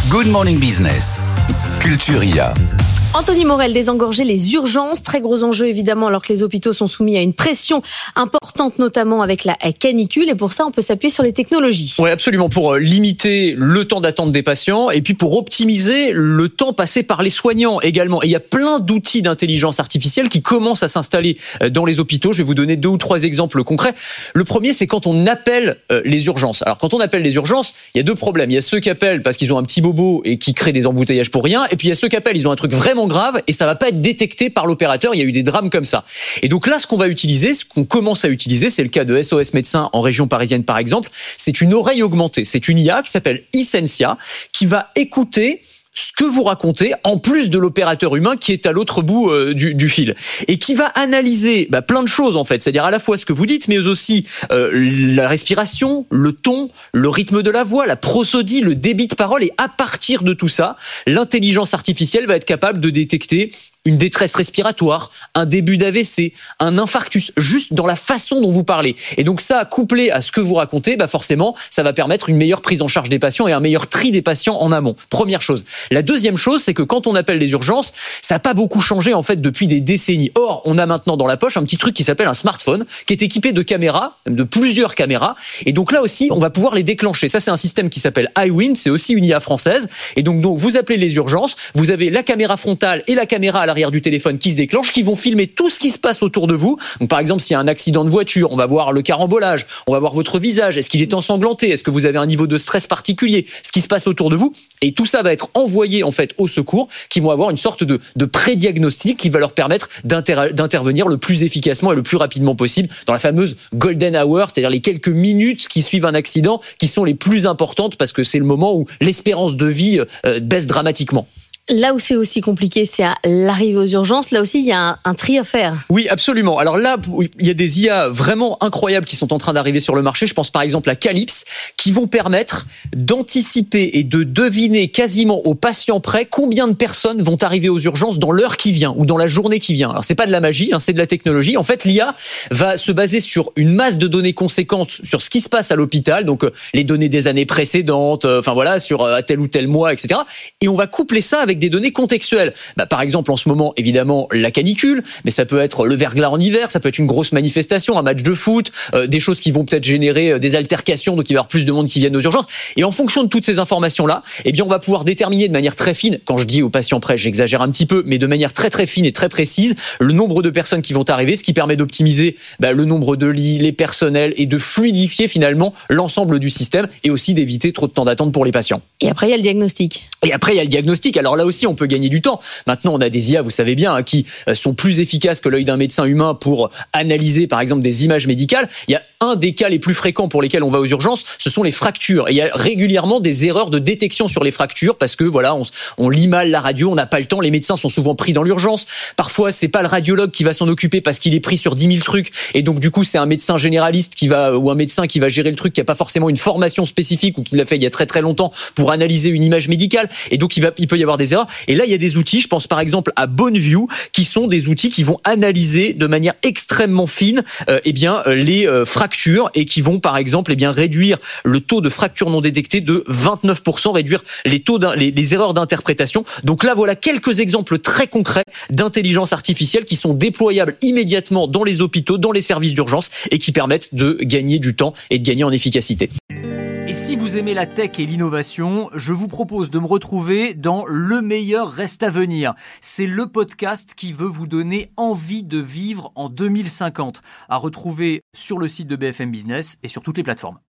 Good Morning Business, Culture IA. Anthony Morel, désengorger les urgences, très gros enjeu évidemment alors que les hôpitaux sont soumis à une pression importante notamment avec la canicule et pour ça on peut s'appuyer sur les technologies. Oui, absolument, pour limiter le temps d'attente des patients et puis pour optimiser le temps passé par les soignants également. Et il y a plein d'outils d'intelligence artificielle qui commencent à s'installer dans les hôpitaux. Je vais vous donner 2 ou 3 exemples concrets. Le premier, c'est quand on appelle les urgences. Alors quand on appelle les urgences, il y a 2 problèmes. Il y a ceux qui appellent parce qu'ils ont un petit bobo et qui créent des embouteillages pour rien. Et puis il y a ceux qui appellent, ils ont un truc vraiment grave et ça va pas être détecté par l'opérateur. Il y a eu des drames comme ça. Et donc là, ce qu'on va utiliser, ce qu'on commence à utiliser, c'est le cas de SOS Médecins en région parisienne par exemple, c'est une oreille augmentée. C'est une IA qui s'appelle Essentia qui va écouter ce que vous racontez, en plus de l'opérateur humain qui est à l'autre bout du fil. Et qui va analyser plein de choses en fait, c'est-à-dire à la fois ce que vous dites, mais aussi la respiration, le ton, le rythme de la voix, la prosodie, le débit de parole. Et à partir de tout ça, l'intelligence artificielle va être capable de détecter une détresse respiratoire, un début d'AVC, un infarctus, juste dans la façon dont vous parlez. Et donc ça, couplé à ce que vous racontez, forcément, ça va permettre une meilleure prise en charge des patients et un meilleur tri des patients en amont. Première chose. La deuxième chose, c'est que quand on appelle les urgences, ça n'a pas beaucoup changé en fait depuis des décennies. Or, on a maintenant dans la poche un petit truc qui s'appelle un smartphone, qui est équipé de caméras, de plusieurs caméras. Et donc là aussi, on va pouvoir les déclencher. Ça, c'est un système qui s'appelle iWind, c'est aussi une IA française. Et donc vous appelez les urgences, vous avez la caméra frontale et la caméra à l'arrière du téléphone qui se déclenchent, qui vont filmer tout ce qui se passe autour de vous. Donc par exemple, s'il y a un accident de voiture, on va voir le carambolage, on va voir votre visage, est-ce qu'il est ensanglanté, est-ce que vous avez un niveau de stress particulier, ce qui se passe autour de vous, et tout ça va être envoyé en fait au secours, qui vont avoir une sorte de pré-diagnostic qui va leur permettre d'intervenir le plus efficacement et le plus rapidement possible dans la fameuse golden hour, c'est-à-dire les quelques minutes qui suivent un accident, qui sont les plus importantes parce que c'est le moment où l'espérance de vie baisse dramatiquement. Là où c'est aussi compliqué, c'est à l'arrivée aux urgences. Là aussi, il y a un tri à faire. Oui, absolument. Alors là, il y a des IA vraiment incroyables qui sont en train d'arriver sur le marché. Je pense par exemple à Calypse, qui vont permettre d'anticiper et de deviner quasiment au patient près combien de personnes vont arriver aux urgences dans l'heure qui vient ou dans la journée qui vient. Alors c'est pas de la magie, c'est de la technologie. En fait, l'IA va se baser sur une masse de données conséquentes sur ce qui se passe à l'hôpital, donc les données des années précédentes, sur tel ou tel mois, etc. Et on va coupler ça avec des données contextuelles. Par exemple, en ce moment, évidemment, la canicule, mais ça peut être le verglas en hiver, ça peut être une grosse manifestation, un match de foot, des choses qui vont peut-être générer des altercations, donc il va y avoir plus de monde qui viennent aux urgences. Et en fonction de toutes ces informations-là, on va pouvoir déterminer de manière très fine, quand je dis aux patients près, j'exagère un petit peu, mais de manière très très fine et très précise, le nombre de personnes qui vont arriver, ce qui permet d'optimiser le nombre de lits, les personnels et de fluidifier finalement l'ensemble du système et aussi d'éviter trop de temps d'attente pour les patients. Et après, il y a le diagnostic. Alors là aussi, on peut gagner du temps. Maintenant, on a des IA, vous savez bien, qui sont plus efficaces que l'œil d'un médecin humain pour analyser, par exemple, des images médicales. Il y a un des cas les plus fréquents pour lesquels on va aux urgences, ce sont les fractures. Et il y a régulièrement des erreurs de détection sur les fractures parce que on lit mal la radio, on n'a pas le temps. Les médecins sont souvent pris dans l'urgence. Parfois, c'est pas le radiologue qui va s'en occuper parce qu'il est pris sur 10 000 trucs. Et donc, du coup, c'est un médecin généraliste ou un médecin qui va gérer le truc, qui a pas forcément une formation spécifique ou qui l'a fait il y a très très longtemps pour analyser une image médicale. Et donc, il peut y avoir des erreurs. Et là, il y a des outils, je pense par exemple à Boneview, qui sont des outils qui vont analyser de manière extrêmement fine les fractures et qui vont par exemple réduire le taux de fractures non détectées de 29%, réduire les erreurs d'interprétation. Donc là, voilà quelques exemples très concrets d'intelligence artificielle qui sont déployables immédiatement dans les hôpitaux, dans les services d'urgence et qui permettent de gagner du temps et de gagner en efficacité. Et si vous aimez la tech et l'innovation, je vous propose de me retrouver dans Le meilleur reste à venir. C'est le podcast qui veut vous donner envie de vivre en 2050. À retrouver sur le site de BFM Business et sur toutes les plateformes.